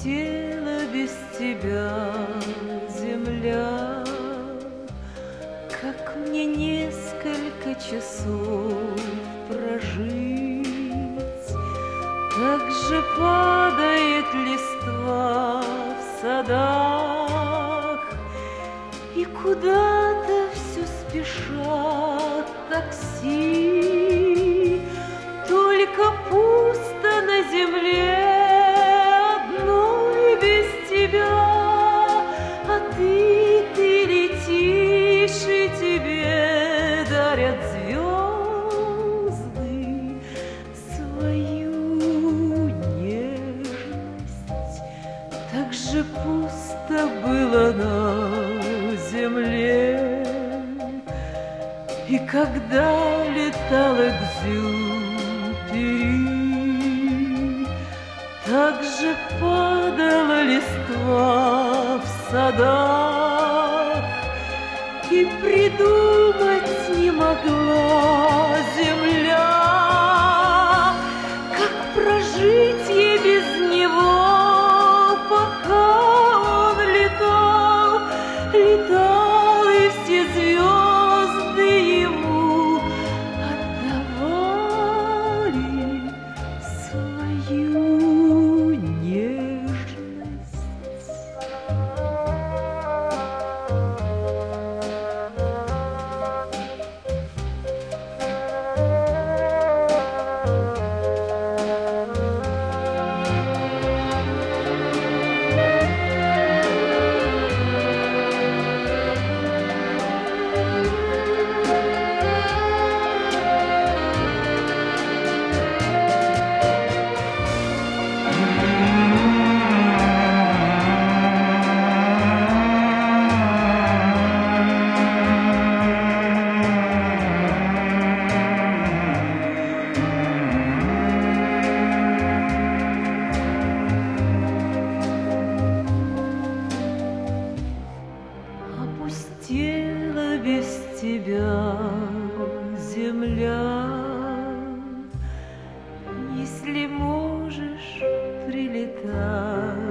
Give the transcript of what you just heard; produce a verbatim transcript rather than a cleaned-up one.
Опустела без тебя земля, как мне несколько часов прожить. Так же падает листва в садах, и куда-то все спешат такси. Только пусто на земле одной без тебя, а ты, ты летишь, и тебе дарят звезды свою нежность. Так же пусто было на земле, и когда летал Экзюпери, так же падала листва в садах, и придумать не могла земля, как прожить ей без него, пока он летал, летал, и все звезды ему отдавали свою нежность. Опустела без тебя земля. Если можешь, прилетай